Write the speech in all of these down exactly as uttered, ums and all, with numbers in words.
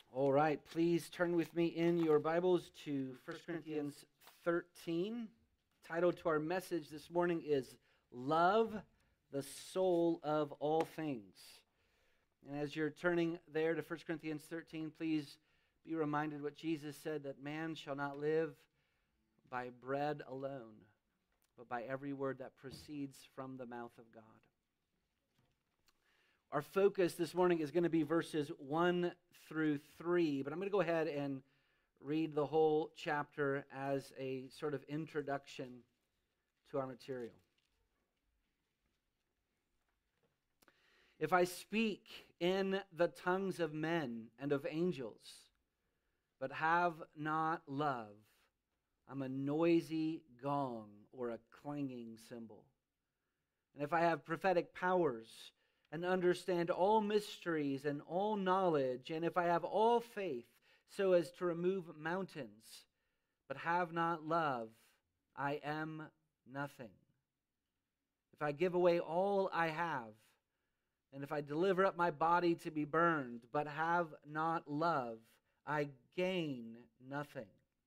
All right, please turn with me in your Bibles to First Corinthians thirteen. Title to our message this morning is Love, the Soul of All Things. And as you're turning there to First Corinthians thirteen, please be reminded what Jesus said, that man shall not live by bread alone, but by every word that proceeds from the mouth of God. Our focus this morning is going to be verses one through three, but I'm going to go ahead and read the whole chapter as a sort of introduction to our material. If I speak in the tongues of men and of angels, but have not love, I'm a noisy gong or a clanging cymbal. And if I have prophetic powers and understand all mysteries and all knowledge, and if I have all faith so as to remove mountains, but have not love, I am nothing. If I give away all I have, and if I deliver up my body to be burned, but have not love, I gain nothing.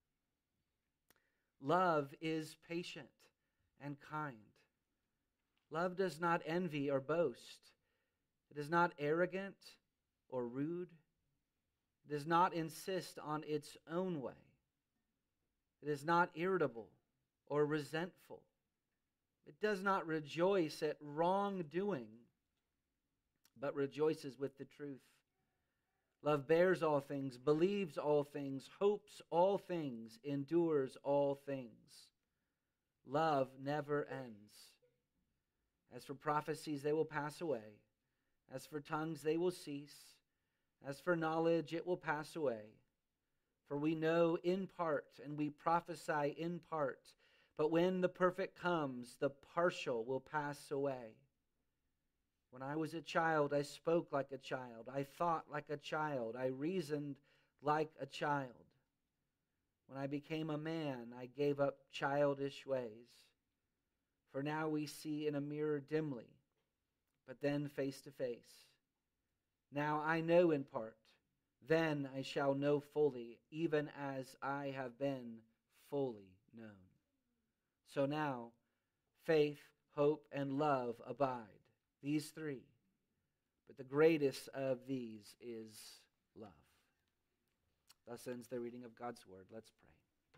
Love is patient and kind. Love does not envy or boast. It is not arrogant or rude. It does not insist on its own way. It is not irritable or resentful. It does not rejoice at wrongdoing, but rejoices with the truth. Love bears all things, believes all things, hopes all things, endures all things. Love never ends. As for prophecies, they will pass away. As for tongues, they will cease. As for knowledge, it will pass away. For we know in part, and we prophesy in part. But when the perfect comes, the partial will pass away. When I was a child, I spoke like a child. I thought like a child. I reasoned like a child. When I became a man, I gave up childish ways. For now we see in a mirror dimly, but then face to face. Now I know in part, then I shall know fully, even as I have been fully known. So now, faith, hope, and love abide, these three. But the greatest of these is love. Thus ends the reading of God's word. Let's pray.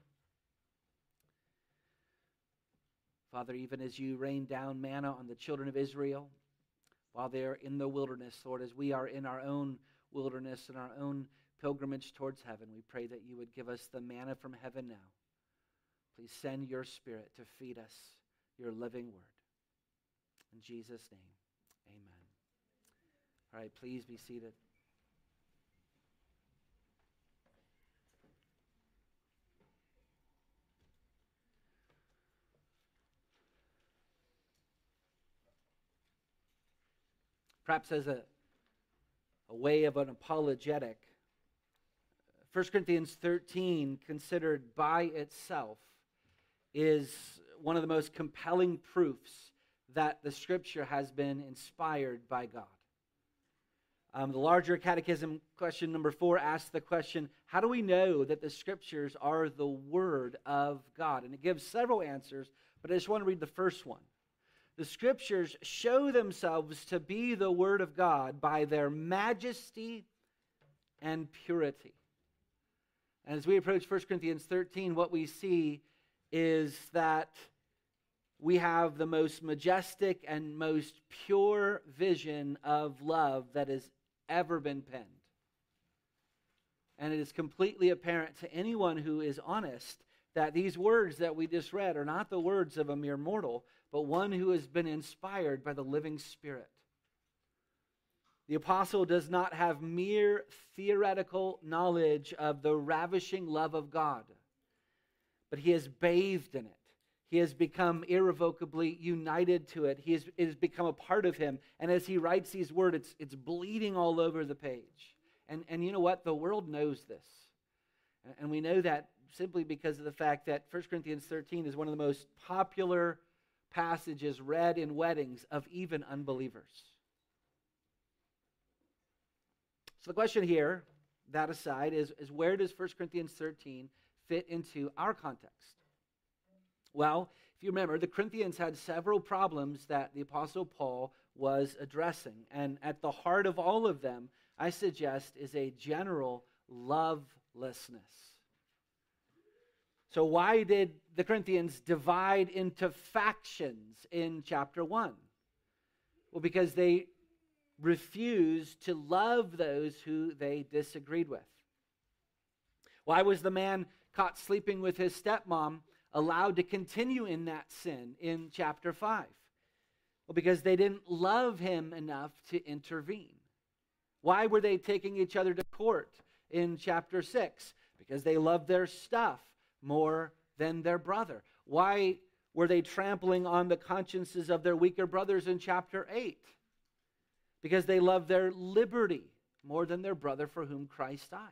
Father, even as you rain down manna on the children of Israel, while they are in the wilderness, Lord, as we are in our own wilderness and our own pilgrimage towards heaven, we pray that you would give us the manna from heaven now. Please send your Spirit to feed us your living word. In Jesus' name, amen. All right, please be seated. Perhaps as a, a way of an apologetic, First Corinthians thirteen, considered by itself, is one of the most compelling proofs that the Scripture has been inspired by God. Um, the larger catechism question number four asks the question, how do we know that the Scriptures are the Word of God? And it gives several answers, but I just want to read the first one. The Scriptures show themselves to be the Word of God by their majesty and purity. And as we approach First Corinthians thirteen, what we see is that we have the most majestic and most pure vision of love that has ever been penned. And it is completely apparent to anyone who is honest that these words that we just read are not the words of a mere mortal, but one who has been inspired by the living Spirit. The apostle does not have mere theoretical knowledge of the ravishing love of God, but he is bathed in it. He has become irrevocably united to it. He has, it has become a part of him. And as he writes these words, it's, it's bleeding all over the page. And, and you know what? The world knows this. And we know that simply because of the fact that First Corinthians thirteen is one of the most popular passages read in weddings of even unbelievers. So the question here that aside is, is where does First Corinthians thirteen fit into our context? Well, if you remember, the Corinthians had several problems that the Apostle Paul was addressing. And at the heart of all of them, I suggest, is a general lovelessness. So why did the Corinthians divide into factions in chapter one? Well, because they refused to love those who they disagreed with. Why was the man caught sleeping with his stepmom allowed to continue in that sin in chapter five? Well, because they didn't love him enough to intervene. Why were they taking each other to court in chapter six? Because they loved their stuff more than their brother. Why were they trampling on the consciences of their weaker brothers in chapter eight? Because they loved their liberty more than their brother for whom Christ died.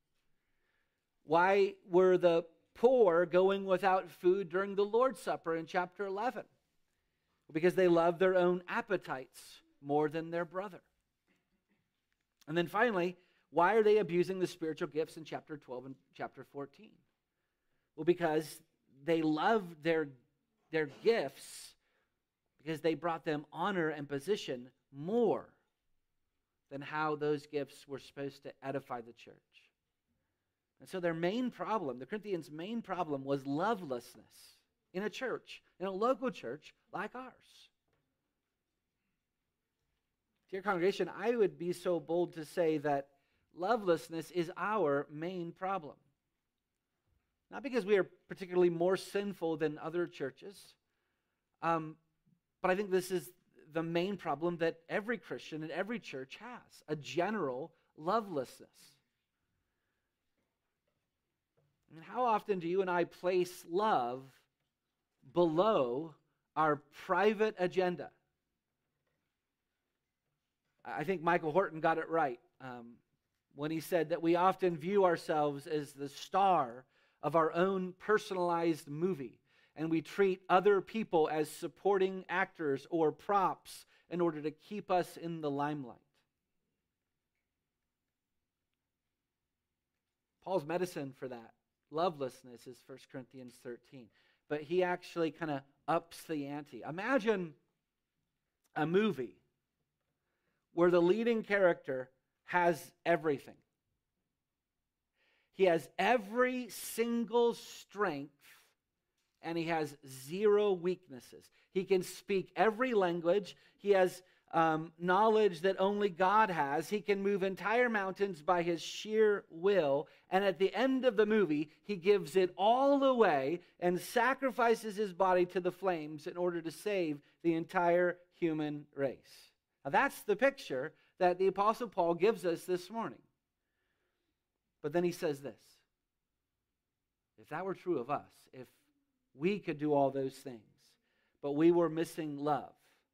Why were the poor going without food during the Lord's Supper in chapter eleven? Because they loved their own appetites more than their brother. And then finally, why are they abusing the spiritual gifts in chapter twelve and chapter fourteen? Well, because they loved their, their gifts because they brought them honor and position more than how those gifts were supposed to edify the church. And so their main problem, the Corinthians' main problem, was lovelessness in a church, in a local church like ours. Dear congregation, I would be so bold to say that lovelessness is our main problem. Not because we are particularly more sinful than other churches, um, but I think this is the main problem that every Christian and every church has, a general lovelessness. I mean, how often do you and I place love below our private agenda? I think Michael Horton got it right um, when he said that we often view ourselves as the star of our own personalized movie, and we treat other people as supporting actors or props in order to keep us in the limelight. Paul's medicine for that lovelessness is First Corinthians thirteen. But he actually kind of ups the ante. Imagine a movie where the leading character has everything. He has every single strength, and he has zero weaknesses. He can speak every language. He has um, knowledge that only God has. He can move entire mountains by his sheer will. And at the end of the movie, he gives it all away and sacrifices his body to the flames in order to save the entire human race. Now, that's the picture that the Apostle Paul gives us this morning. But then he says this: if that were true of us, if we could do all those things, but we were missing love,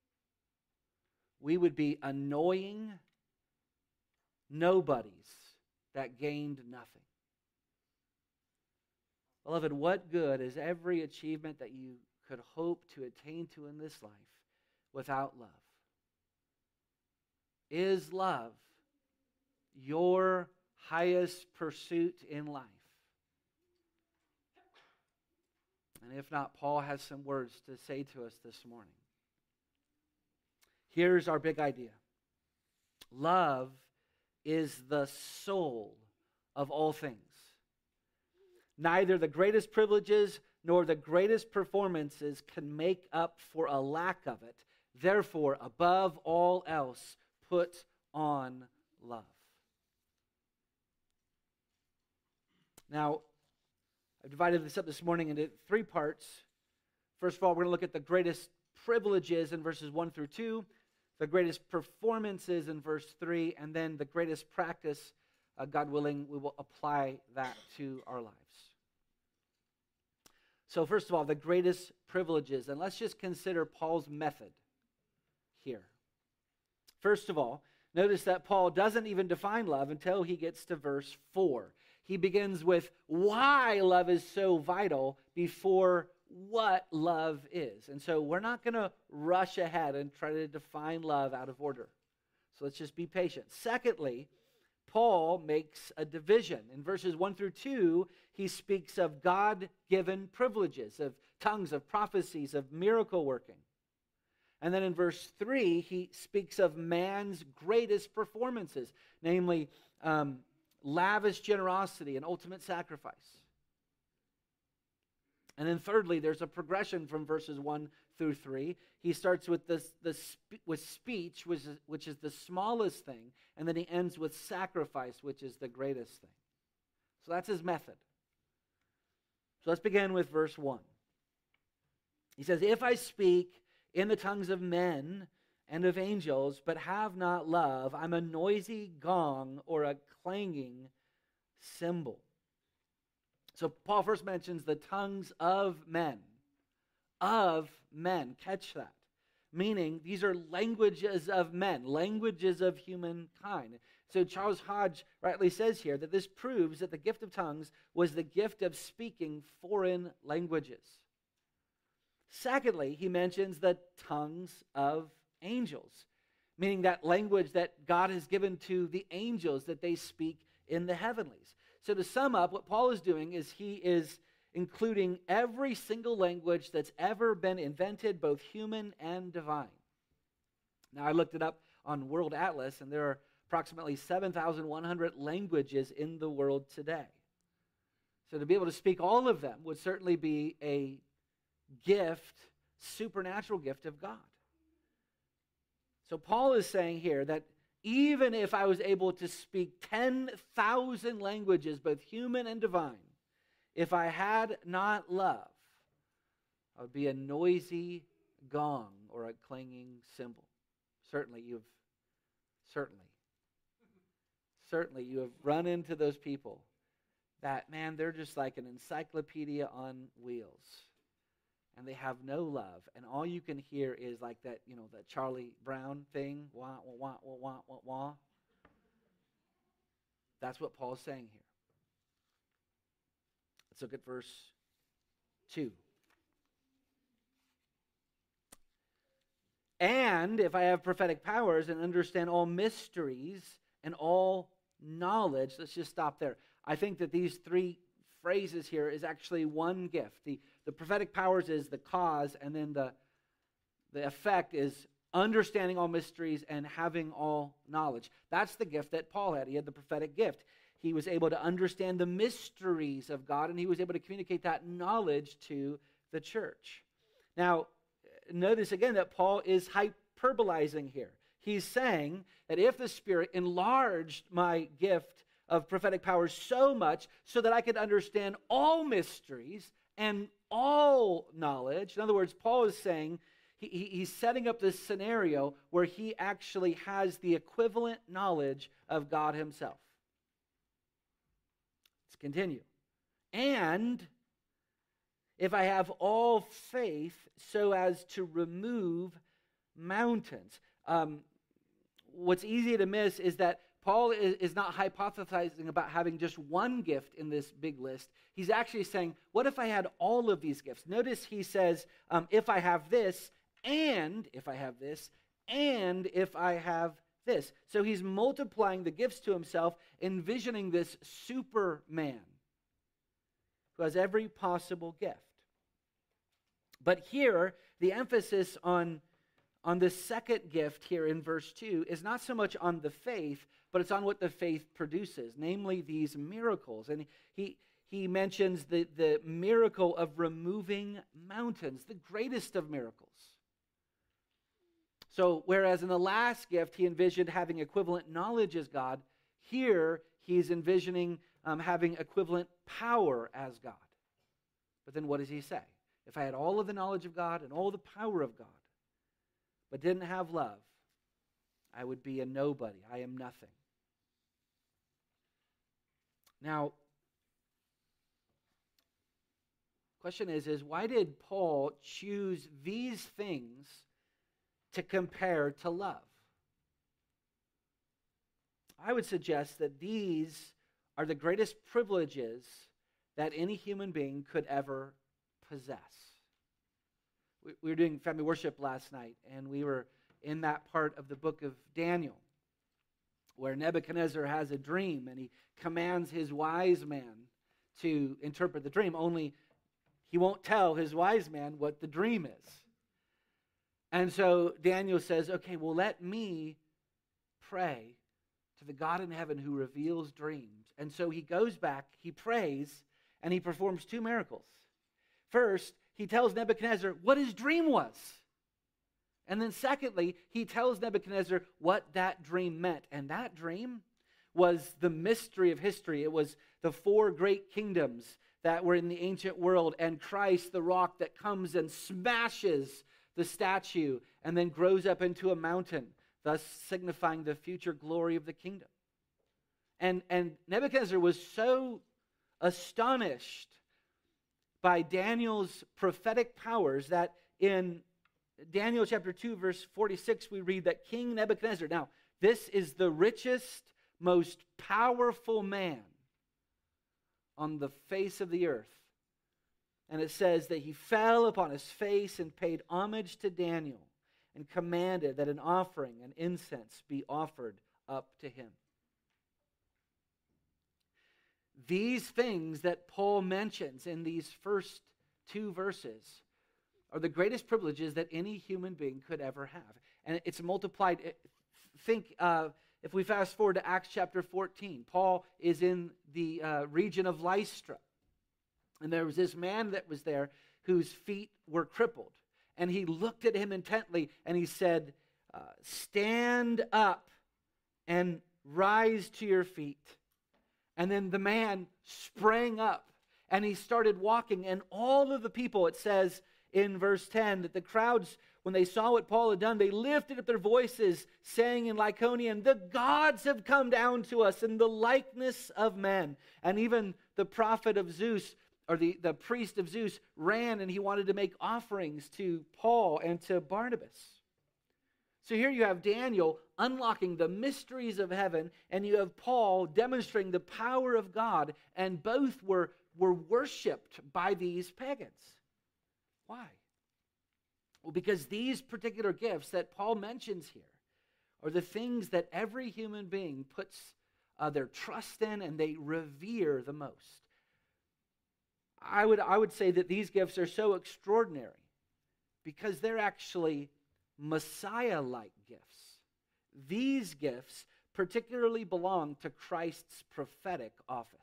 we would be annoying nobodies that gained nothing. Beloved, what good is every achievement that you could hope to attain to in this life without love? Is love your highest pursuit in life? And if not, Paul has some words to say to us this morning. Here's our big idea. Love is the soul of all things. Neither the greatest privileges nor the greatest performances can make up for a lack of it. Therefore, above all else, put on love. Now, I've divided this up this morning into three parts. First of all, we're going to look at the greatest privileges in verses one through two, the greatest performances in verse three, and then the greatest practice. Uh, God willing, we will apply that to our lives. So first of all, the greatest privileges. And let's just consider Paul's method here. First of all, notice that Paul doesn't even define love until he gets to verse four. He begins with why love is so vital before what love is. And so we're not going to rush ahead and try to define love out of order. So let's just be patient. Secondly, Paul makes a division. In verses one through two, he speaks of God-given privileges, of tongues, of prophecies, of miracle working. And then in verse three, he speaks of man's greatest performances, namely um, lavish generosity and ultimate sacrifice. And then thirdly, there's a progression from verses one through three. He starts with this, this with speech, which is, which is the smallest thing, and then he ends with sacrifice, which is the greatest thing. So that's his method. So let's begin with verse one. He says, "If I speak in the tongues of men and of angels, but have not love, I'm a noisy gong or a clanging cymbal." So Paul first mentions the tongues of men. Of men. Catch that. Meaning, these are languages of men, languages of humankind. So Charles Hodge rightly says here that this proves that the gift of tongues was the gift of speaking foreign languages. Secondly, he mentions the tongues of angels, meaning that language that God has given to the angels that they speak in the heavenlies. So to sum up, what Paul is doing is he is including every single language that's ever been invented, both human and divine. Now, I looked it up on World Atlas, and there are approximately seven thousand one hundred languages in the world today. So to be able to speak all of them would certainly be a gift, supernatural gift of God. So Paul is saying here that even if I was able to speak ten thousand languages, both human and divine, if I had not love, I would be a noisy gong or a clanging cymbal. Certainly you've, certainly, certainly you have run into those people that, man, they're just like an encyclopedia on wheels. And they have no love. And all you can hear is like that, you know, that Charlie Brown thing. Wah, wah, wah, wah, wah, wah. That's what Paul's saying here. Let's look at verse two. "And if I have prophetic powers and understand all mysteries and all knowledge," let's just stop there. I think that these three phrases here is actually one gift. The, the prophetic powers is the cause, and then the, the effect is understanding all mysteries and having all knowledge. That's the gift that Paul had. He had the prophetic gift. He was able to understand the mysteries of God, and he was able to communicate that knowledge to the church. Now, notice again that Paul is hyperbolizing here. He's saying that if the Spirit enlarged my gift of prophetic powers so much so that I could understand all mysteries and all knowledge. In other words, Paul is saying, he, he, he's setting up this scenario where he actually has the equivalent knowledge of God himself. Let's continue. "And if I have all faith so as to remove mountains." Um, what's easy to miss is that Paul is not hypothesizing about having just one gift in this big list. He's actually saying, what if I had all of these gifts? Notice he says, um, if I have this, and if I have this, and if I have this. So he's multiplying the gifts to himself, envisioning this Superman who has every possible gift. But here, the emphasis on, on the second gift here in verse two is not so much on the faith, but it's on what the faith produces, namely these miracles. And he he mentions the, the miracle of removing mountains, the greatest of miracles. So whereas in the last gift he envisioned having equivalent knowledge as God, here he's envisioning um, having equivalent power as God. But then what does he say? If I had all of the knowledge of God and all the power of God, but didn't have love, I would be a nobody. I am nothing. Now, question is, is why did Paul choose these things to compare to love? I would suggest that these are the greatest privileges that any human being could ever possess. We, we were doing family worship last night, and we were in that part of the book of Daniel. where Nebuchadnezzar has a dream and he commands his wise man to interpret the dream, only he won't tell his wise man what the dream is. And so Daniel says, okay, well, let me pray to the God in heaven who reveals dreams. And so he goes back, he prays, and he performs two miracles. First, he tells Nebuchadnezzar what his dream was. And then secondly, he tells Nebuchadnezzar what that dream meant. And that dream was the mystery of history. It was the four great kingdoms that were in the ancient world, and Christ, the rock that comes and smashes the statue and then grows up into a mountain, thus signifying the future glory of the kingdom. And, and Nebuchadnezzar was so astonished by Daniel's prophetic powers that in Daniel chapter two, verse forty-six, we read that King Nebuchadnezzar, now this is the richest, most powerful man on the face of the earth. And it says that he fell upon his face and paid homage to Daniel and commanded that an offering and incense be offered up to him. These things that Paul mentions in these first two verses are the greatest privileges that any human being could ever have. And it's multiplied. Think, uh, if we fast forward to Acts chapter fourteen, Paul is in the uh, region of Lystra. And there was this man that was there whose feet were crippled. And he looked at him intently and he said, uh, stand up and rise to your feet. And then the man sprang up and he started walking. And all of the people, it says in verse ten, that the crowds, when they saw what Paul had done, they lifted up their voices, saying in Lycaonian, the gods have come down to us in the likeness of men. And even the prophet of Zeus, or the, the priest of Zeus, ran and he wanted to make offerings to Paul and to Barnabas. So here you have Daniel unlocking the mysteries of heaven, and you have Paul demonstrating the power of God, and both were, were worshipped by these pagans. Why? Well, because these particular gifts that Paul mentions here are the things that every human being puts uh, their trust in and they revere the most. I would, I would say that these gifts are so extraordinary because they're actually Messiah-like gifts. These gifts particularly belong to Christ's prophetic office.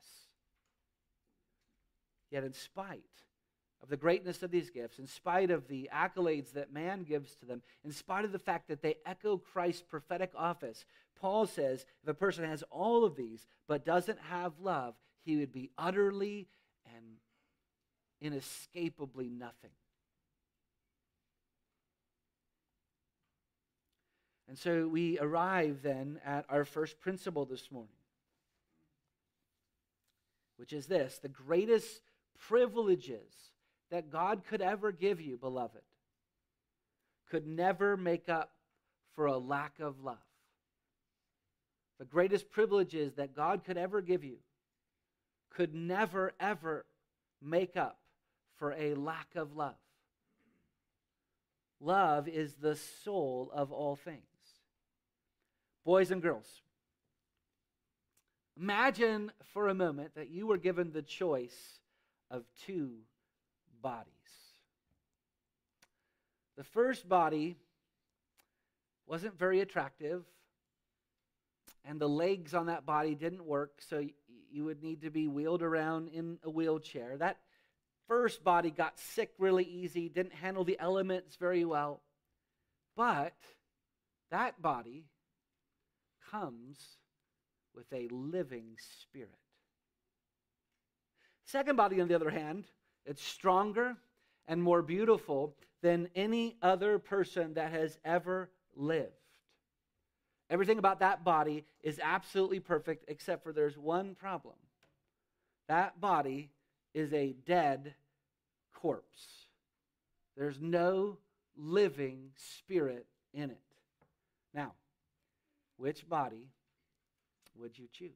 Yet in spite of the greatness of these gifts, in spite of the accolades that man gives to them, in spite of the fact that they echo Christ's prophetic office, Paul says if a person has all of these but doesn't have love, he would be utterly and inescapably nothing. And so we arrive then at our first principle this morning, which is this: the greatest privileges that God could ever give you, beloved, could never make up for a lack of love. The greatest privileges that God could ever give you could never, ever make up for a lack of love. Love is the soul of all things. Boys and girls, imagine for a moment that you were given the choice of two bodies. The first body wasn't very attractive, and the legs on that body didn't work, so you would need to be wheeled around in a wheelchair. That first body got sick really easy, didn't handle the elements very well. But that body comes with a living spirit. Second body, on the other hand, it's stronger and more beautiful than any other person that has ever lived. Everything about that body is absolutely perfect, except for there's one problem. That body is a dead corpse. There's no living spirit in it. Now, which body would you choose?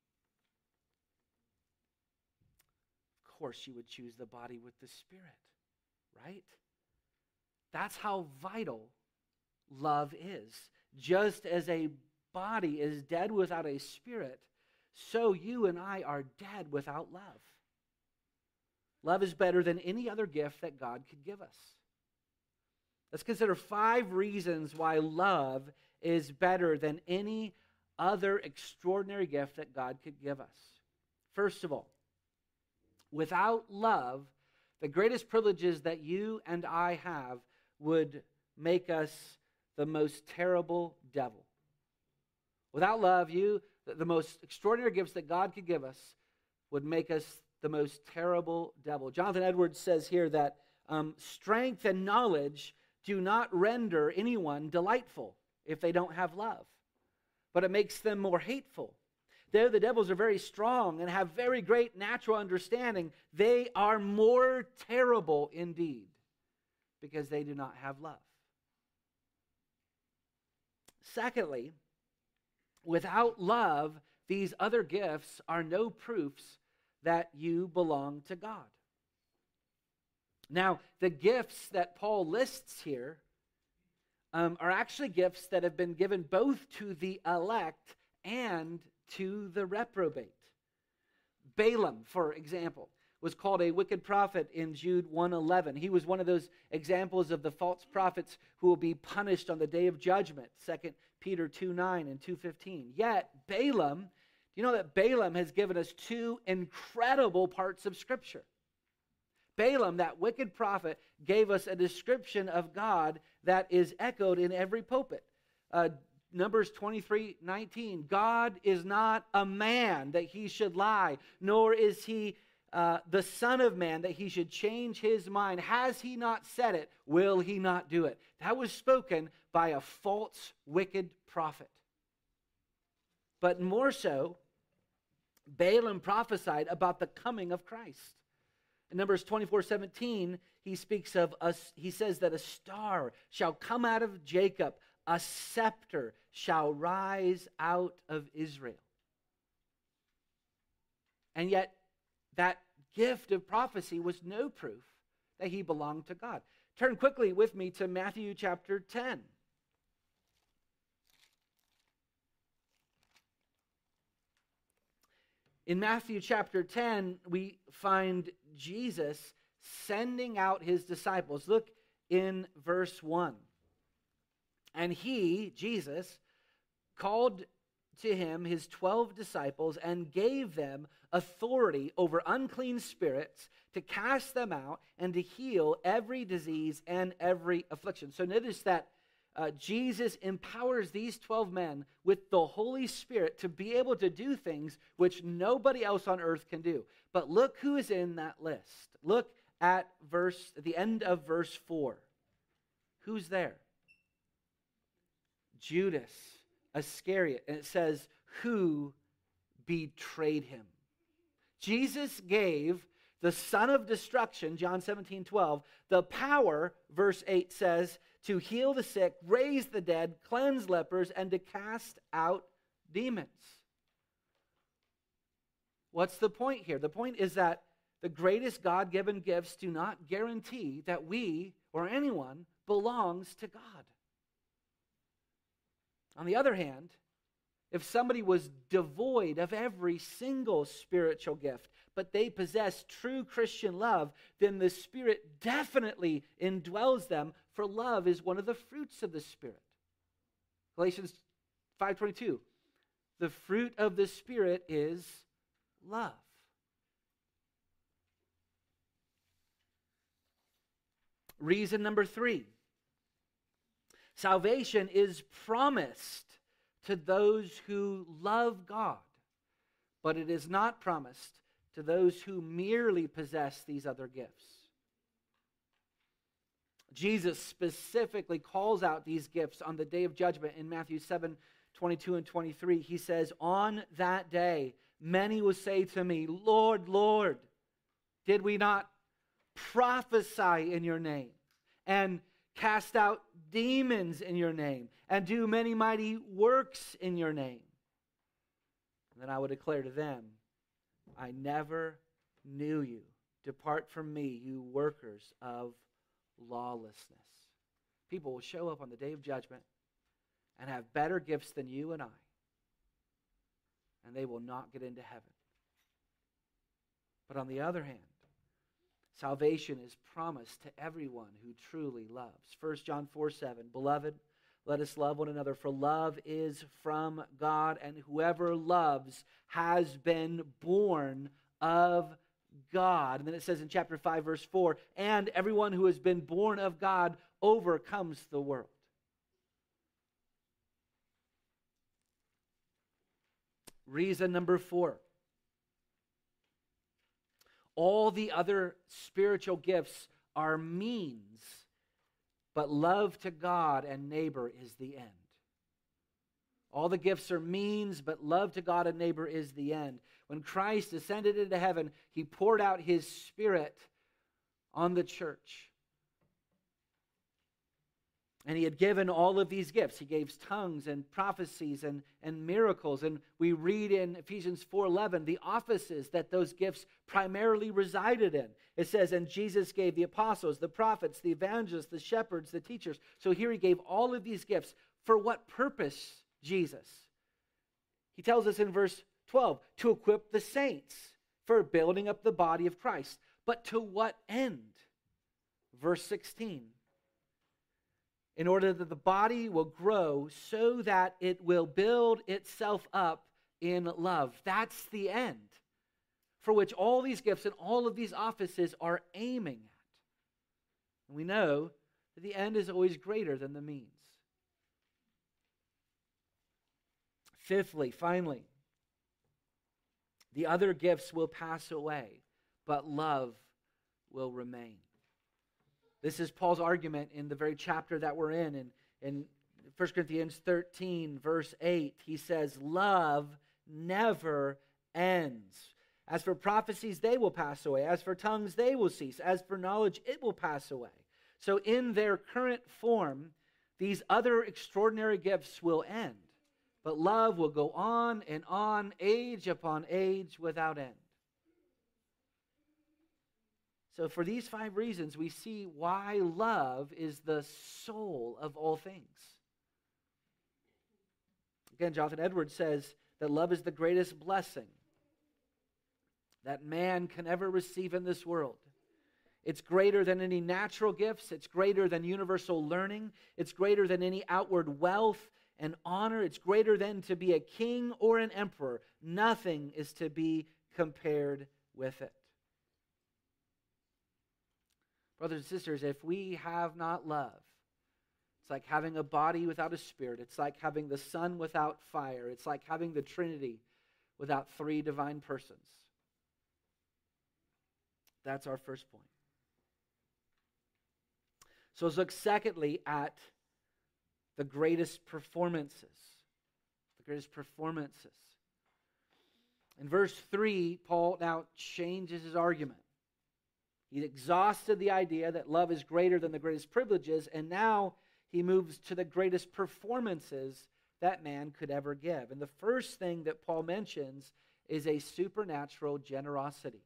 Of course, you would choose the body with the Spirit, right? That's how vital love is. Just as a body is dead without a spirit, so you and I are dead without love. Love is better than any other gift that God could give us. Let's consider five reasons why love is better than any other extraordinary gift that God could give us. First of all, without love, the greatest privileges that you and I have would make us the most terrible devil. Without love, you, the most extraordinary gifts that God could give us would make us the most terrible devil. Jonathan Edwards says here that um, strength and knowledge do not render anyone delightful if they don't have love, but it makes them more hateful. Though the devils are very strong and have very great natural understanding, they are more terrible indeed because they do not have love. Secondly, without love, these other gifts are no proofs that you belong to God. Now, the gifts that Paul lists here um, are actually gifts that have been given both to the elect and to the reprobate. Balaam, for example, was called a wicked prophet in Jude one eleven. He was one of those examples of the false prophets who will be punished on the day of judgment, Second Peter two nine and two fifteen. Yet, Balaam, you know that Balaam has given us two incredible parts of Scripture. Balaam, that wicked prophet, gave us a description of God that is echoed in every pulpit. Uh, Numbers twenty-three nineteen, God is not a man that he should lie, nor is he uh, the son of man that he should change his mind. Has he not said it? Will he not do it? That was spoken by a false, wicked prophet. But more so, Balaam prophesied about the coming of Christ. In Numbers twenty-four seventeen, he speaks of us, he says that a star shall come out of Jacob, a scepter shall rise out of Israel. And yet, that gift of prophecy was no proof that he belonged to God. Turn quickly with me to Matthew chapter ten. In Matthew chapter ten, we find Jesus sending out his disciples. Look in verse one. And he, Jesus, called to him his twelve disciples and gave them authority over unclean spirits to cast them out and to heal every disease and every affliction. So notice that uh, Jesus empowers these twelve men with the Holy Spirit to be able to do things which nobody else on earth can do. But look who is in that list. Look at verse, at the end of verse four. Who's there? Judas Iscariot. And it says, who betrayed him. Jesus gave the son of destruction, John seventeen twelve, the power, verse eight says, to heal the sick, raise the dead, cleanse lepers, and to cast out demons. What's the point here? The point is that the greatest God-given gifts do not guarantee that we or anyone belongs to God. On the other hand, if somebody was devoid of every single spiritual gift, but they possess true Christian love, then the Spirit definitely indwells them, for love is one of the fruits of the Spirit. Galatians five twenty-two, the fruit of the Spirit is love. Reason number three. Salvation is promised to those who love God, but it is not promised to those who merely possess these other gifts. Jesus specifically calls out these gifts on the day of judgment in Matthew seven twenty-two and twenty-three. He says, on that day, many will say to me, Lord, Lord, did we not prophesy in your name and cast out demons in your name and do many mighty works in your name? And then I would declare to them, I never knew you. Depart from me, you workers of lawlessness. People will show up on the day of judgment, and have better gifts than you and I, and they will not get into heaven. But on the other hand, salvation is promised to everyone who truly loves. First John four seven, Beloved, let us love one another, for love is from God, and whoever loves has been born of God. And then it says in chapter five, verse four, and everyone who has been born of God overcomes the world. Reason number four. All the other spiritual gifts are means, but love to God and neighbor is the end. All the gifts are means, but love to God and neighbor is the end. When Christ ascended into heaven, he poured out his Spirit on the church. And he had given all of these gifts. He gave tongues and prophecies and, and miracles. And we read in Ephesians four eleven the offices that those gifts primarily resided in. It says, and Jesus gave the apostles, the prophets, the evangelists, the shepherds, the teachers. So here he gave all of these gifts. For what purpose, Jesus? He tells us in verse twelve, to equip the saints for building up the body of Christ. But to what end? Verse sixteen. In order that the body will grow so that it will build itself up in love. That's the end for which all these gifts and all of these offices are aiming at. And we know that the end is always greater than the means. Fifthly, finally, the other gifts will pass away, but love will remain. This is Paul's argument in the very chapter that we're in. In, in First Corinthians thirteen, verse eight, he says, love never ends. As for prophecies, they will pass away. As for tongues, they will cease. As for knowledge, it will pass away. So in their current form, these other extraordinary gifts will end. But love will go on and on, age upon age, without end. So for these five reasons, we see why love is the soul of all things. Again, Jonathan Edwards says that love is the greatest blessing that man can ever receive in this world. It's greater than any natural gifts. It's greater than universal learning. It's greater than any outward wealth and honor. It's greater than to be a king or an emperor. Nothing is to be compared with it. Brothers and sisters, if we have not love, it's like having a body without a spirit. It's like having the sun without fire. It's like having the Trinity without three divine persons. That's our first point. So let's look secondly at the greatest performances. The greatest performances. In verse three, Paul now changes his argument. He exhausted the idea that love is greater than the greatest privileges, and now he moves to the greatest performances that man could ever give. And the first thing that Paul mentions is a supernatural generosity.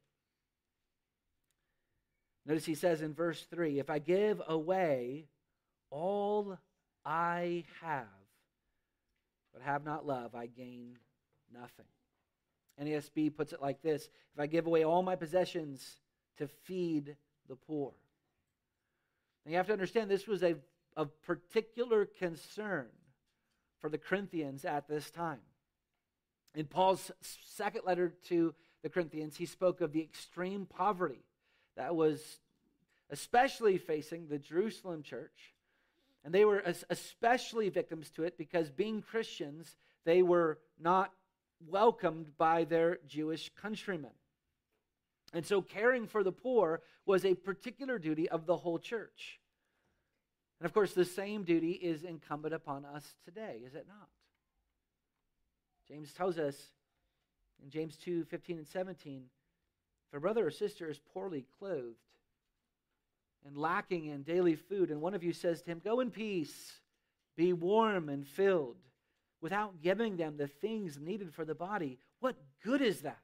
Notice he says in verse three, if I give away all I have, but have not love, I gain nothing. N A S B puts it like this, if I give away all my possessions to feed the poor. Now you have to understand this was a, a particular concern for the Corinthians at this time. In Paul's second letter to the Corinthians, he spoke of the extreme poverty that was especially facing the Jerusalem church. And they were especially victims to it because being Christians, they were not welcomed by their Jewish countrymen. And so caring for the poor was a particular duty of the whole church. And of course, the same duty is incumbent upon us today, is it not? James tells us in James two, fifteen and seventeen, if a brother or sister is poorly clothed and lacking in daily food, and one of you says to him, go in peace, be warm and filled, without giving them the things needed for the body, what good is that?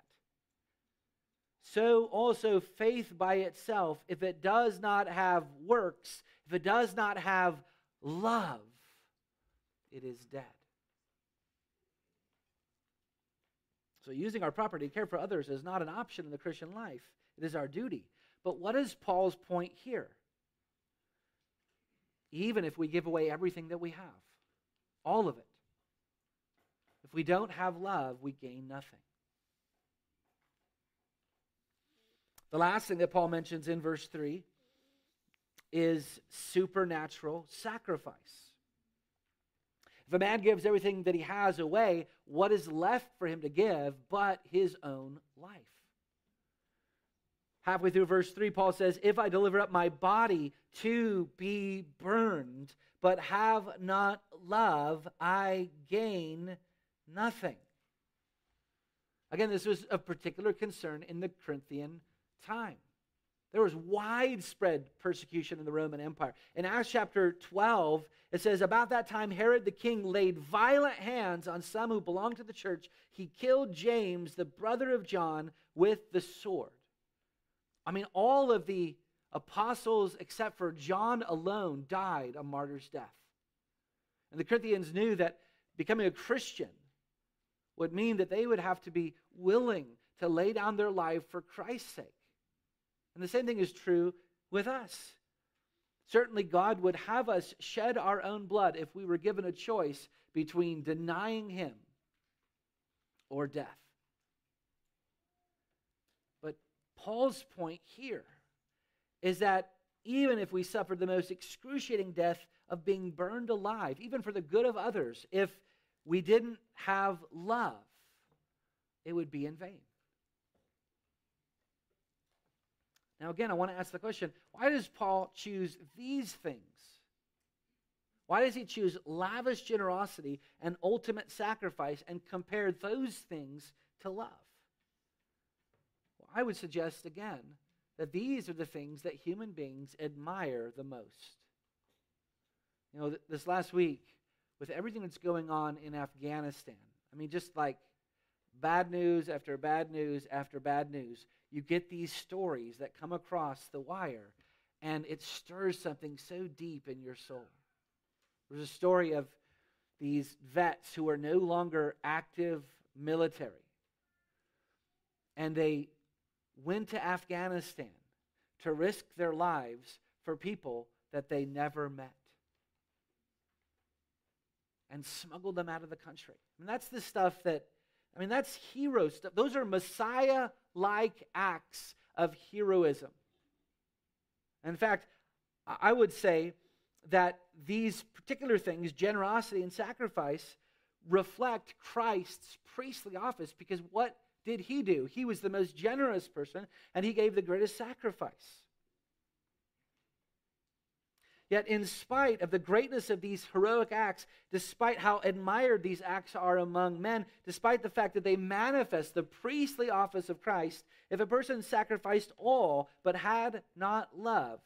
So also faith by itself, if it does not have works, if it does not have love, it is dead. So using our property to care for others is not an option in the Christian life. It is our duty. But what is Paul's point here? Even if we give away everything that we have, all of it, if we don't have love, we gain nothing. The last thing that Paul mentions in verse three is supernatural sacrifice. If a man gives everything that he has away, what is left for him to give but his own life? Halfway through verse three, Paul says, if I deliver up my body to be burned, but have not love, I gain nothing. Again, this was of particular concern in the Corinthian time. There was widespread persecution in the Roman Empire. In Acts chapter twelve, it says, about that time Herod the king laid violent hands on some who belonged to the church. He killed James, the brother of John, with the sword. I mean, all of the apostles except for John alone died a martyr's death. And the Corinthians knew that becoming a Christian would mean that they would have to be willing to lay down their life for Christ's sake. And the same thing is true with us. Certainly God would have us shed our own blood if we were given a choice between denying him or death. But Paul's point here is that even if we suffered the most excruciating death of being burned alive, even for the good of others, if we didn't have love, it would be in vain. Now again, I want to ask the question, why does Paul choose these things? Why does he choose lavish generosity and ultimate sacrifice and compare those things to love? Well, I would suggest again that these are the things that human beings admire the most. You know, th- this last week, with everything that's going on in Afghanistan, I mean, just like bad news after bad news after bad news, you get these stories that come across the wire, and it stirs something so deep in your soul. There's a story of these vets who are no longer active military, and they went to Afghanistan to risk their lives for people that they never met and smuggled them out of the country. And that's the stuff that, I mean, that's hero stuff. Those are Messiah-like acts of heroism. In fact, I would say that these particular things, generosity and sacrifice, reflect Christ's priestly office, because what did he do? He was the most generous person, and he gave the greatest sacrifice. Yet in spite of the greatness of these heroic acts, despite how admired these acts are among men, despite the fact that they manifest the priestly office of Christ, if a person sacrificed all but had not love,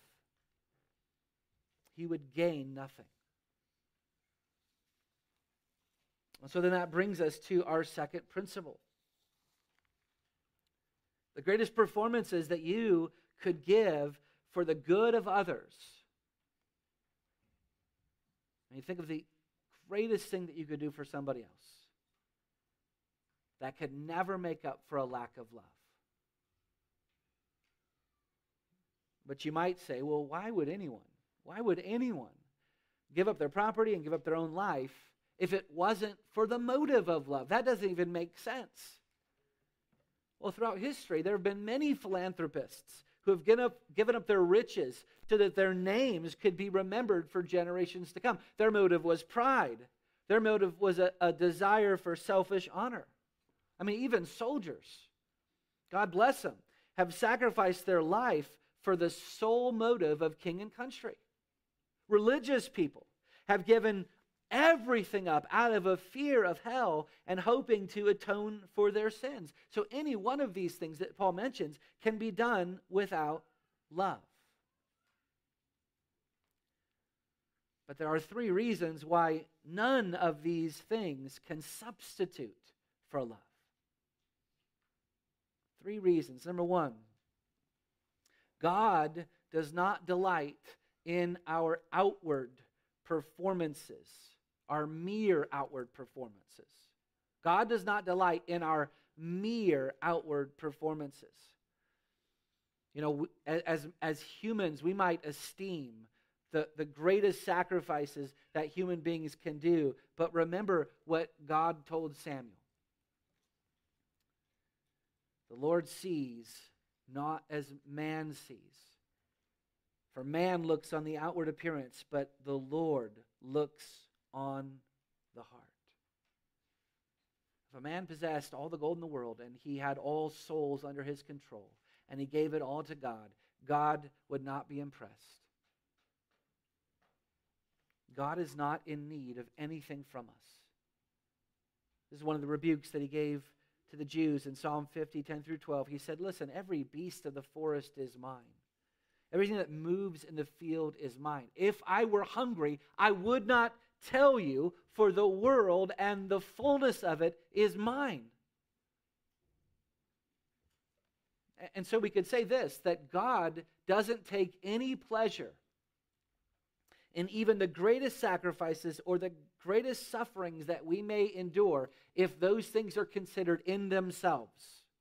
he would gain nothing. And so then that brings us to our second principle. The greatest performances that you could give for the good of others. And you think of the greatest thing that you could do for somebody else that could never make up for a lack of love. But you might say, well, why would anyone, why would anyone give up their property and give up their own life if it wasn't for the motive of love? That doesn't even make sense. Well, throughout history, there have been many philanthropists who have given up, given up their riches so that their names could be remembered for generations to come. Their motive was pride. Their motive was a, a desire for selfish honor. I mean, even soldiers, God bless them, have sacrificed their life for the sole motive of king and country. Religious people have given everything up out of a fear of hell and hoping to atone for their sins. So any one of these things that Paul mentions can be done without love. But there are three reasons why none of these things can substitute for love. Three reasons. Number one, God does not delight in our outward performances our mere outward performances. God does not delight in our mere outward performances. You know, as, as humans, we might esteem the, the greatest sacrifices that human beings can do, but remember what God told Samuel. The Lord sees not as man sees. For man looks on the outward appearance, but the Lord looks on the heart. If a man possessed all the gold in the world and he had all souls under his control and he gave it all to God, God would not be impressed. God is not in need of anything from us. This is one of the rebukes that he gave to the Jews in Psalm fifty, ten through twelve. He said, listen, every beast of the forest is mine. Everything that moves in the field is mine. If I were hungry, I would not tell you, for the world and the fullness of it is mine. And so we could say this, that God doesn't take any pleasure in even the greatest sacrifices or the greatest sufferings that we may endure if those things are considered in themselves.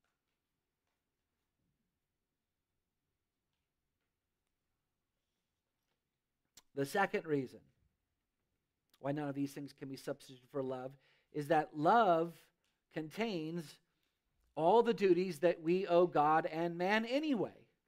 The second reason why none of these things can be substituted for love is that love contains all the duties that we owe God and man anyway.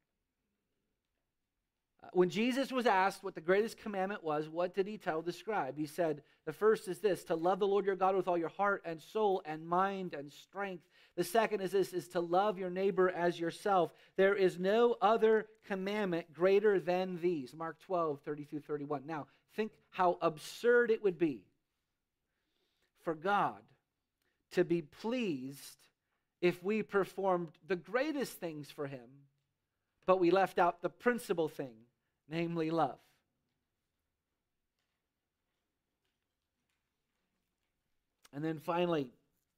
When Jesus was asked what the greatest commandment was, what did he tell the scribe? He said, the first is this, to love the Lord your God with all your heart and soul and mind and strength. The second is this, is to love your neighbor as yourself. There is no other commandment greater than these. Mark twelve, thirty through thirty-one. Now, think how absurd it would be for God to be pleased if we performed the greatest things for him, but we left out the principal thing, namely love. And then finally,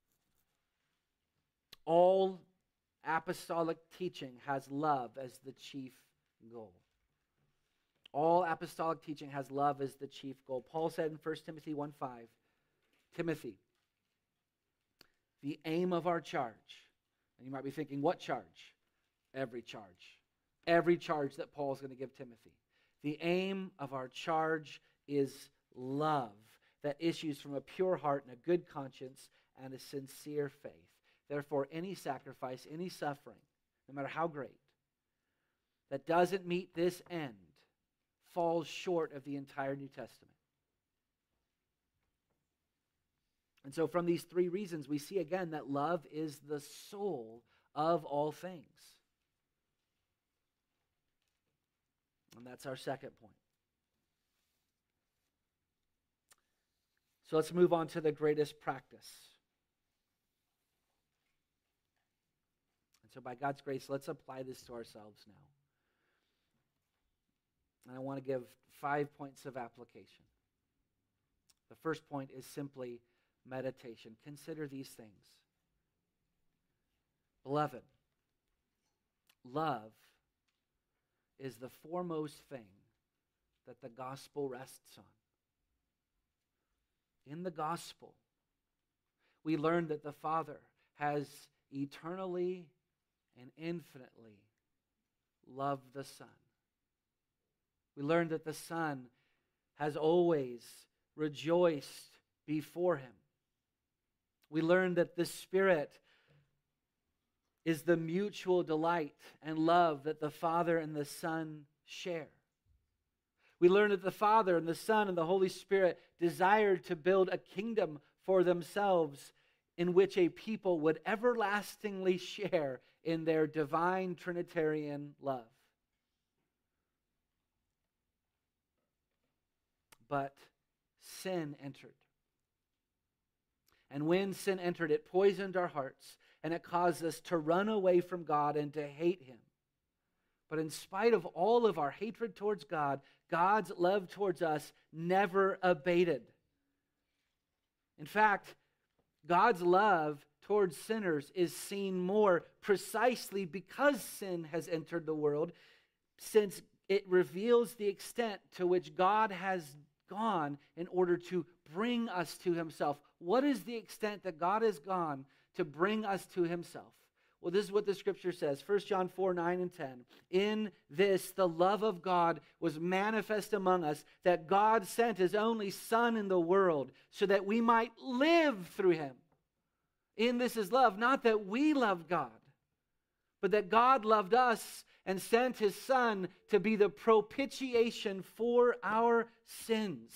all apostolic teaching has love as the chief goal. All apostolic teaching has love as the chief goal. Paul said in First Timothy one five, Timothy, the aim of our charge, and you might be thinking, what charge? Every charge. Every charge that Paul is going to give Timothy. The aim of our charge is love that issues from a pure heart and a good conscience and a sincere faith. Therefore, any sacrifice, any suffering, no matter how great, that doesn't meet this end falls short of the entire New Testament. And so from these three reasons, we see again that love is the soul of all things. And that's our second point. So let's move on to the greatest practice. And so by God's grace, let's apply this to ourselves now. And I want to give five points of application. The first point is simply meditation. Consider these things. Beloved, love is the foremost thing that the gospel rests on. In the gospel, we learn that the Father has eternally and infinitely loved the Son. We learn that the Son has always rejoiced before him. We learn that the Spirit is the mutual delight and love that the Father and the Son share. We learn that the Father and the Son and the Holy Spirit desired to build a kingdom for themselves in which a people would everlastingly share in their divine Trinitarian love. But sin entered. And when sin entered, it poisoned our hearts, and it caused us to run away from God and to hate him. But in spite of all of our hatred towards God, God's love towards us never abated. In fact, God's love towards sinners is seen more precisely because sin has entered the world, since it reveals the extent to which God has gone in order to bring us to himself. What is the extent that God has gone to bring us to himself? Well, this is what the scripture says. First John four, nine and ten. In this, the love of God was manifest among us, that God sent his only Son in the world so that we might live through him. In this is love, not that we loved God, but that God loved us and sent his Son to be the propitiation for our sins.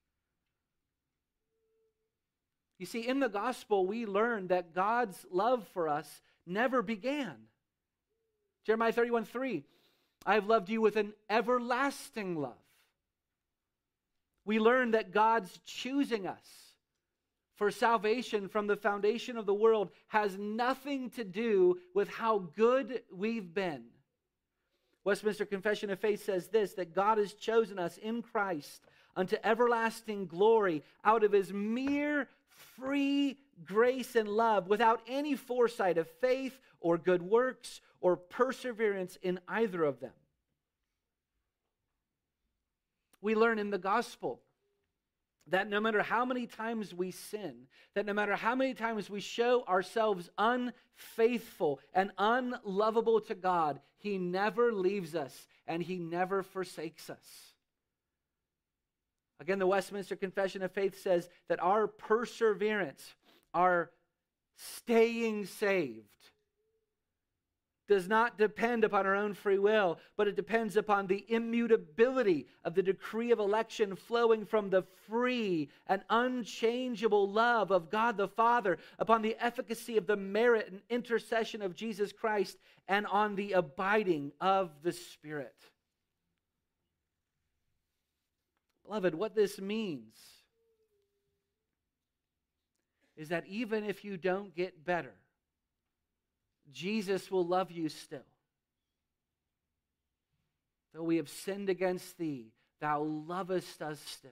You see, in the gospel, we learn that God's love for us never began. Jeremiah thirty-one, three. I have loved you with an everlasting love. We learn that God's choosing us for salvation from the foundation of the world has nothing to do with how good we've been. Westminster Confession of Faith says this, that God has chosen us in Christ unto everlasting glory out of his mere free grace and love, without any foresight of faith or good works or perseverance in either of them. We learn in the gospel that no matter how many times we sin, that no matter how many times we show ourselves unfaithful and unlovable to God, he never leaves us and he never forsakes us. Again, the Westminster Confession of Faith says that our perseverance, our staying saved, does not depend upon our own free will, but it depends upon the immutability of the decree of election flowing from the free and unchangeable love of God the Father, upon the efficacy of the merit and intercession of Jesus Christ, and on the abiding of the Spirit. Beloved, what this means is that even if you don't get better, Jesus will love you still. Though we have sinned against thee, thou lovest us still.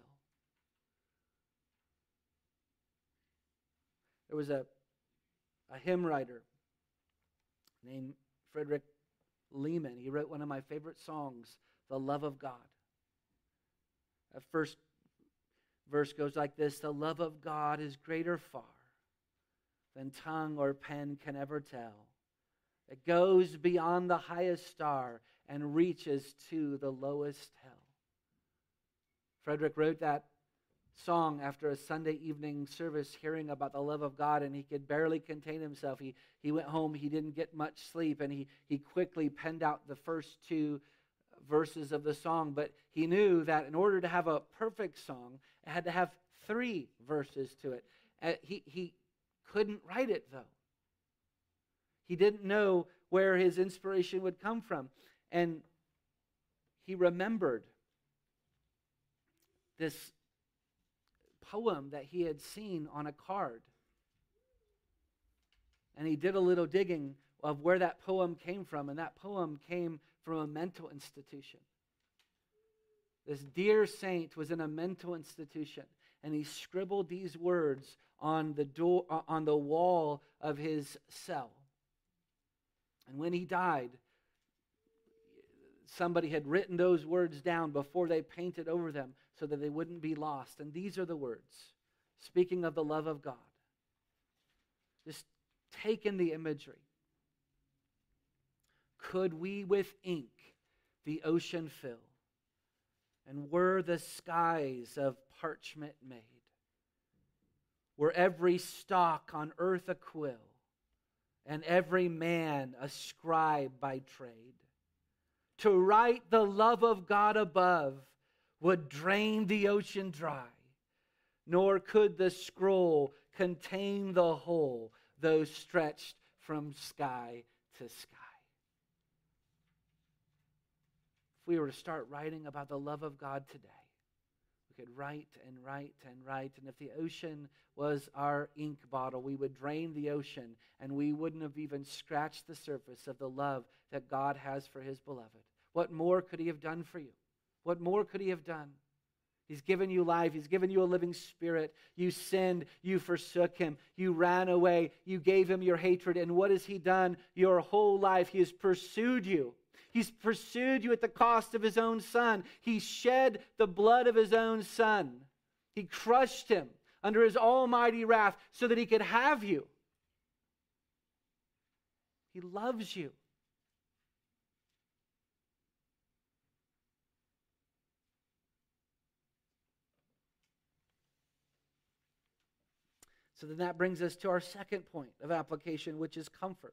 There was a, a hymn writer named Frederick Lehman. He wrote one of my favorite songs, The Love of God. The first verse goes like this: the love of God is greater far than tongue or pen can ever tell. It goes beyond the highest star and reaches to the lowest hell. Frederick wrote that song after a Sunday evening service, hearing about the love of God, and he could barely contain himself. He, he went home, he didn't get much sleep, and he, he quickly penned out the first two verses of the song. But he knew that in order to have a perfect song, it had to have three verses to it. Uh, he, he couldn't write it, though. He didn't know where his inspiration would come from. And he remembered this poem that he had seen on a card. And he did a little digging of where that poem came from. And that poem came from a mental institution. This dear saint was in a mental institution. And he scribbled these words on the door, on the wall of his cell. And when he died, somebody had written those words down before they painted over them so that they wouldn't be lost. And these are the words, speaking of the love of God. Just take in the imagery. Could we with ink the ocean fill, and were the skies of parchment made? Were every stalk on earth a quill, and every man a scribe by trade? To write the love of God above would drain the ocean dry, nor could the scroll contain the whole, though stretched from sky to sky. If we were to start writing about the love of God today, we could write and write and write, and if the ocean was our ink bottle, we would drain the ocean, and we wouldn't have even scratched the surface of the love that God has for his beloved. What more could he have done for you? What more could he have done? He's given you life. He's given you a living spirit. You sinned. You forsook him. You ran away. You gave him your hatred. And what has he done? Your whole life, he has pursued you. He's pursued you at the cost of his own son. He shed the blood of his own son. He crushed him under his almighty wrath so that he could have you. He loves you. So then that brings us to our second point of application, which is comfort.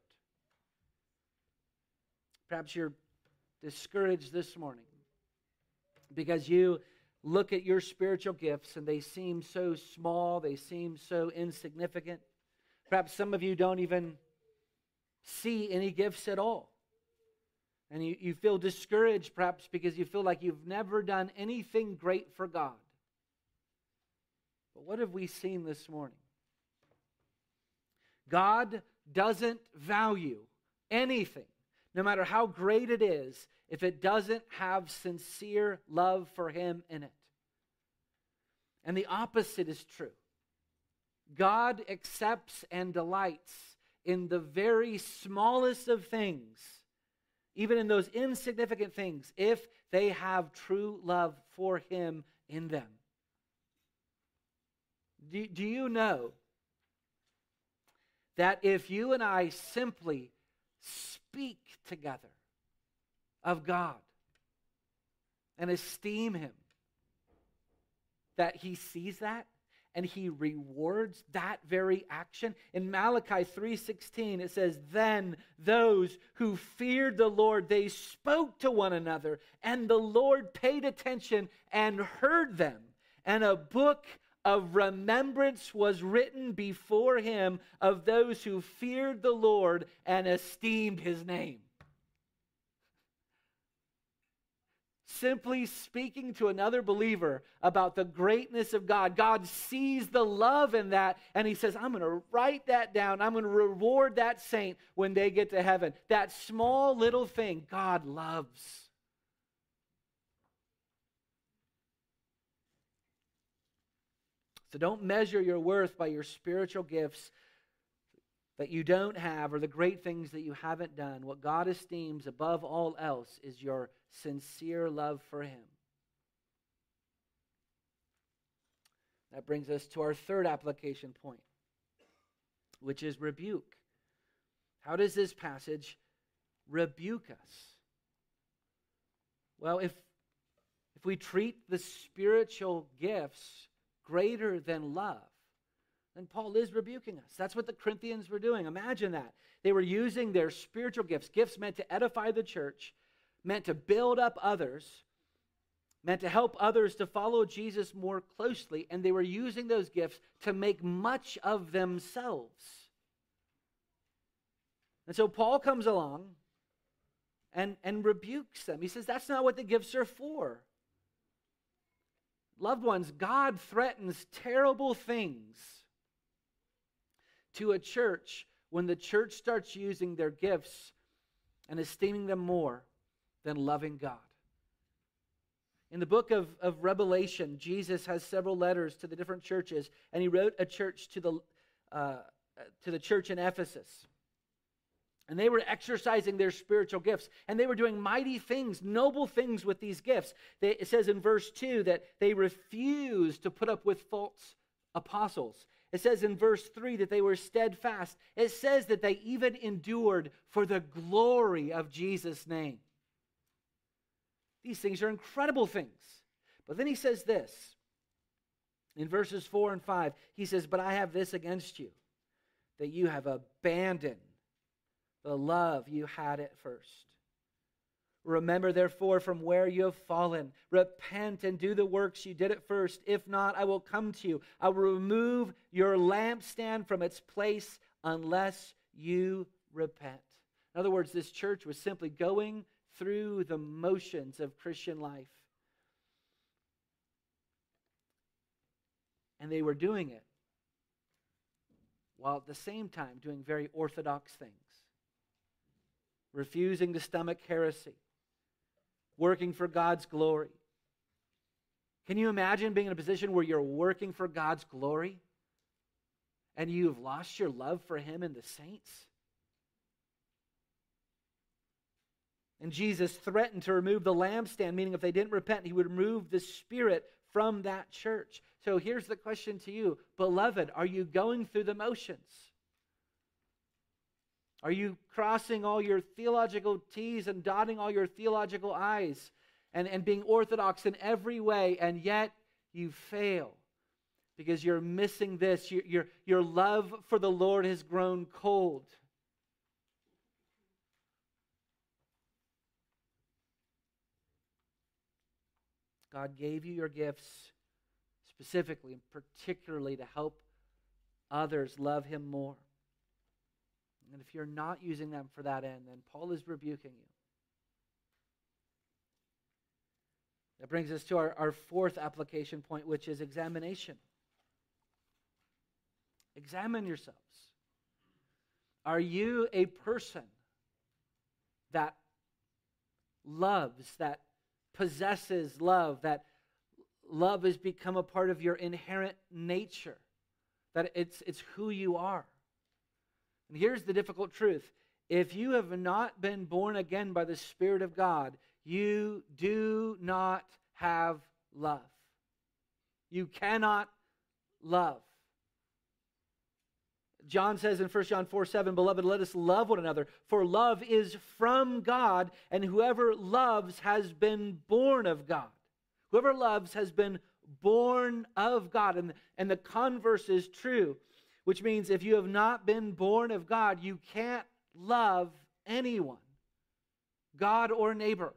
Perhaps you're discouraged this morning because you look at your spiritual gifts and they seem so small, they seem so insignificant. Perhaps some of you don't even see any gifts at all. And you, you feel discouraged perhaps because you feel like you've never done anything great for God. But what have we seen this morning? God doesn't value anything, no matter how great it is, if it doesn't have sincere love for Him in it. And the opposite is true. God accepts and delights in the very smallest of things, even in those insignificant things, if they have true love for Him in them. Do, do you know that if you and I simply speak together of God and esteem Him, that He sees that and He rewards that very action? In Malachi three sixteen it says, "Then those who feared the Lord, they spoke to one another, and the Lord paid attention and heard them. And a book of remembrance was written before Him of those who feared the Lord and esteemed His name." Simply speaking to another believer about the greatness of God, God sees the love in that, and He says, I'm going to write that down. I'm going to reward that saint when they get to heaven. That small little thing God loves. So don't measure your worth by your spiritual gifts that you don't have or the great things that you haven't done. What God esteems above all else is your sincere love for Him. That brings us to our third application point, which is rebuke. How does this passage rebuke us? Well, if, if we treat the spiritual gifts greater than love, then Paul is rebuking us. That's what the Corinthians were doing. Imagine that. They were using their spiritual gifts, gifts meant to edify the church, meant to build up others, meant to help others to follow Jesus more closely, and they were using those gifts to make much of themselves. And so Paul comes along and, and rebukes them. He says, that's not what the gifts are for. Loved ones, God threatens terrible things to a church when the church starts using their gifts and esteeming them more than loving God. In the book of, of Revelation, Jesus has several letters to the different churches, and He wrote a church to the, uh, to the church in Ephesus. And they were exercising their spiritual gifts. And they were doing mighty things, noble things with these gifts. They, it says in verse two that they refused to put up with false apostles. It says in verse three that they were steadfast. It says that they even endured for the glory of Jesus' name. These things are incredible things. But then he says this. In verses four and five, he says, "But I have this against you, that you have abandoned the love you had at first. Remember, therefore, from where you have fallen. Repent and do the works you did at first. If not, I will come to you. I will remove your lampstand from its place unless you repent." In other words, this church was simply going through the motions of Christian life. And they were doing it while at the same time doing very orthodox things. Refusing to stomach heresy, working for God's glory. Can you imagine being in a position where you're working for God's glory and you've lost your love for Him and the saints? And Jesus threatened to remove the lampstand, meaning if they didn't repent, He would remove the Spirit from that church. So here's the question to you. Beloved, are you going through the motions? Are you crossing all your theological T's and dotting all your theological I's and, and being orthodox in every way, and yet you fail because you're missing this? Your, your, your love for the Lord has grown cold. God gave you your gifts specifically and particularly to help others love Him more. And if you're not using them for that end, then Paul is rebuking you. That brings us to our, our fourth application point, which is examination. Examine yourselves. Are you a person that loves, that possesses love, that love has become a part of your inherent nature, that it's, it's who you are? And here's the difficult truth. If you have not been born again by the Spirit of God, you do not have love. You cannot love. John says in First John four seven, Beloved, let us love one another, for love is from God, and whoever loves has been born of God. Whoever loves has been born of God. And, and the converse is true, which means if you have not been born of God, you can't love anyone, God or neighbor.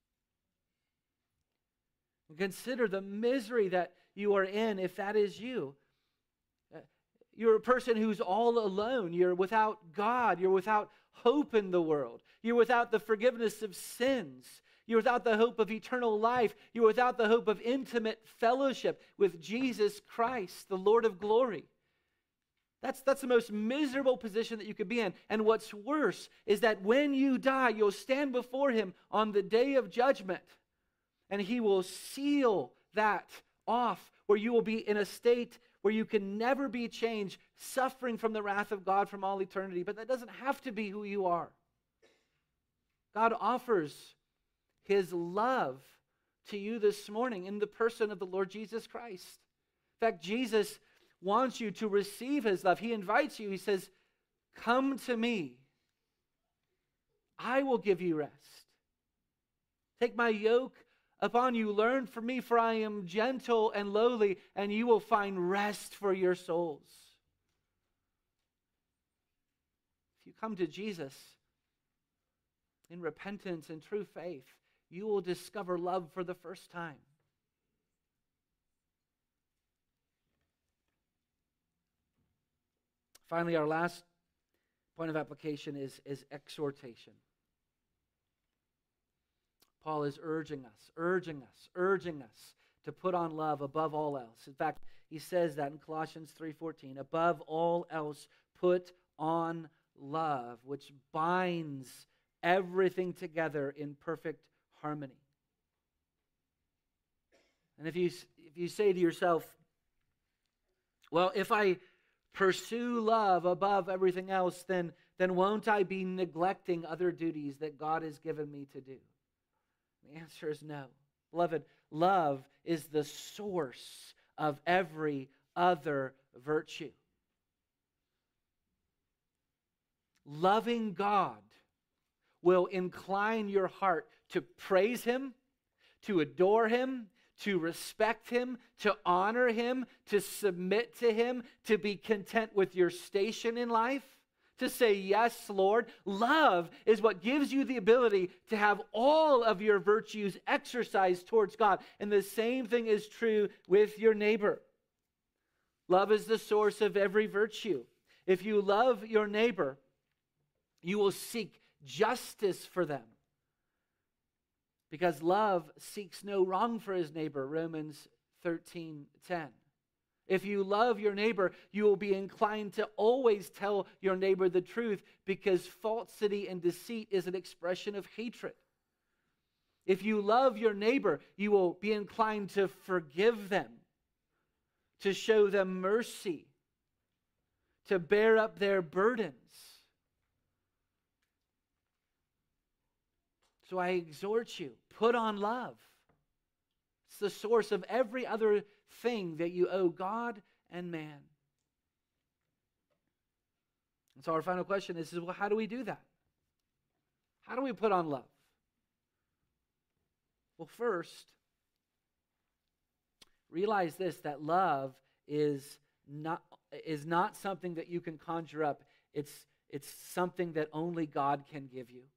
And consider the misery that you are in if that is you. You're a person who's all alone. You're without God. You're without hope in the world. You're without the forgiveness of sins. You're without the hope of eternal life. You're without the hope of intimate fellowship with Jesus Christ, the Lord of glory. That's, that's the most miserable position that you could be in. And what's worse is that when you die, you'll stand before Him on the day of judgment, and He will seal that off, where you will be in a state where you can never be changed, suffering from the wrath of God from all eternity. But that doesn't have to be who you are. God offers His love to you this morning in the person of the Lord Jesus Christ. In fact, Jesus wants you to receive His love. He invites you. He says, come to me. I will give you rest. Take my yoke upon you. Learn from me, for I am gentle and lowly, and you will find rest for your souls. If you come to Jesus in repentance and true faith, you will discover love for the first time. Finally, our last point of application is, is exhortation. Paul is urging us, urging us, urging us to put on love above all else. In fact, he says that in Colossians three fourteen, above all else, put on love, which binds everything together in perfect harmony. And if you, if you say to yourself, well, if I pursue love above everything else, then, then won't I be neglecting other duties that God has given me to do? The answer is no. Beloved, love is the source of every other virtue. Loving God will incline your heart to praise Him, to adore Him, to respect Him, to honor Him, to submit to Him, to be content with your station in life, to say, yes, Lord. Love is what gives you the ability to have all of your virtues exercised towards God. And the same thing is true with your neighbor. Love is the source of every virtue. If you love your neighbor, you will seek justice for them, because love seeks no wrong for his neighbor, Romans thirteen ten. If you love your neighbor, you will be inclined to always tell your neighbor the truth, because falsity and deceit is an expression of hatred. If you love your neighbor, you will be inclined to forgive them, to show them mercy, to bear up their burdens. So I exhort you, put on love. It's the source of every other thing that you owe God and man. And so our final question is, well, how do we do that? How do we put on love? Well, first, realize this, that love is not, is not something that you can conjure up. It's, it's something that only God can give you.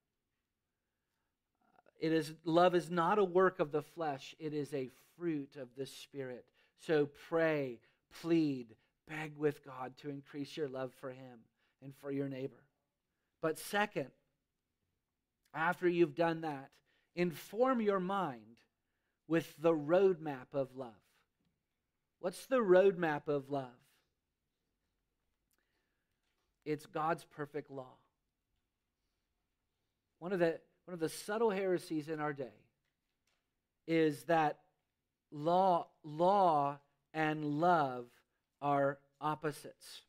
It is, love is not a work of the flesh. It is a fruit of the Spirit. So pray, plead, beg with God to increase your love for Him and for your neighbor. But second, after you've done that, inform your mind with the roadmap of love. What's the roadmap of love? It's God's perfect law. One of the one of the subtle heresies in our day is that law, law and love are opposites.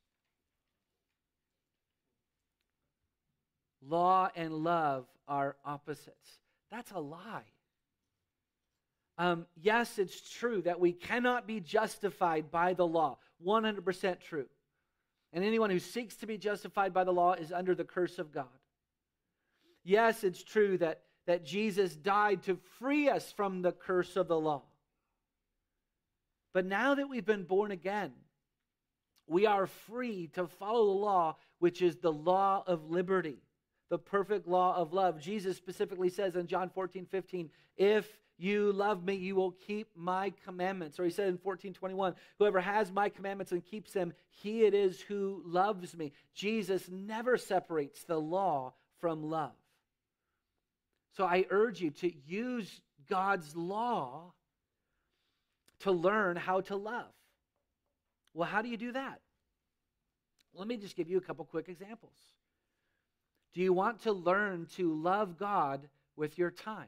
Law and love are opposites. That's a lie. Um, yes, it's true that we cannot be justified by the law. one hundred percent true. And anyone who seeks to be justified by the law is under the curse of God. Yes, it's true that, that Jesus died to free us from the curse of the law. But now that we've been born again, we are free to follow the law, which is the law of liberty, the perfect law of love. Jesus specifically says in John fourteen fifteen, if you love me, you will keep my commandments. Or he said in fourteen twenty-one, whoever has my commandments and keeps them, he it is who loves me. Jesus never separates the law from love. So I urge you to use God's law to learn how to love. Well, how do you do that? Let me just give you a couple quick examples. Do you want to learn to love God with your time?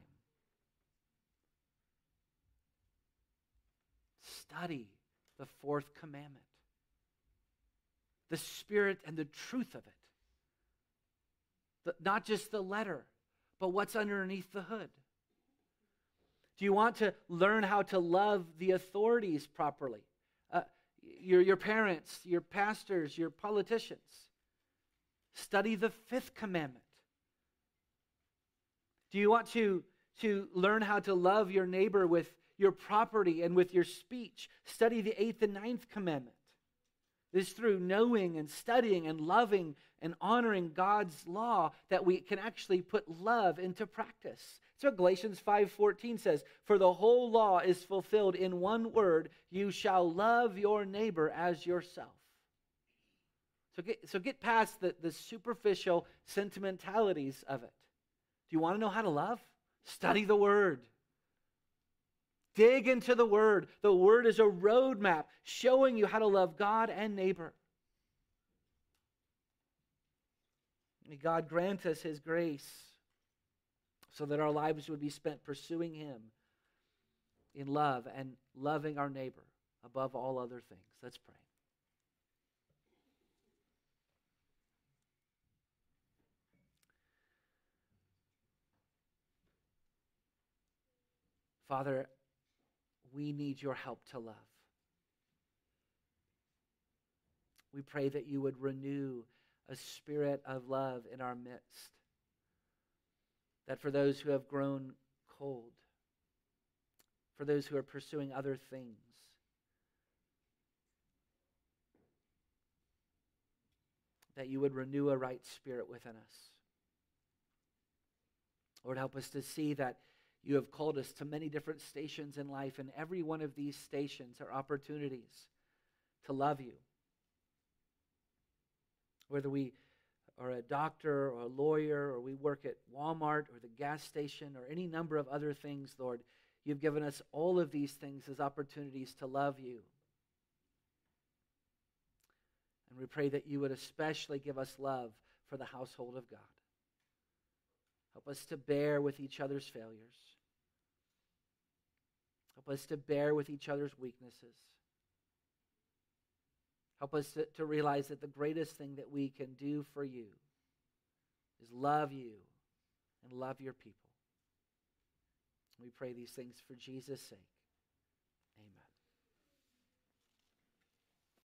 Study the fourth commandment, the spirit and the truth of it. The, not just the letter, but what's underneath the hood. Do you want to learn how to love the authorities properly? Uh, your, your parents, your pastors, your politicians. Study the fifth commandment. Do you want to, to learn how to love your neighbor with your property and with your speech? Study the eighth and ninth commandment. It is through knowing and studying and loving and honoring God's law that we can actually put love into practice. That's what Galatians five fourteen says. For the whole law is fulfilled in one word, you shall love your neighbor as yourself. So get, so get past the, the superficial sentimentalities of it. Do you want to know how to love? Study the Word. Dig into the Word. The Word is a roadmap showing you how to love God and neighbor. May God grant us His grace so that our lives would be spent pursuing Him in love and loving our neighbor above all other things. Let's pray. Father, we need your help to love. We pray that you would renew a spirit of love in our midst. That for those who have grown cold, for those who are pursuing other things, that you would renew a right spirit within us. Lord, help us to see that you have called us to many different stations in life, and every one of these stations are opportunities to love you. Whether we are a doctor or a lawyer, or we work at Walmart or the gas station or any number of other things, Lord, you've given us all of these things as opportunities to love you. And we pray that you would especially give us love for the household of God. Help us to bear with each other's failures. Help us to bear with each other's weaknesses. Help us to, to realize that the greatest thing that we can do for you is love you and love your people. We pray these things for Jesus' sake.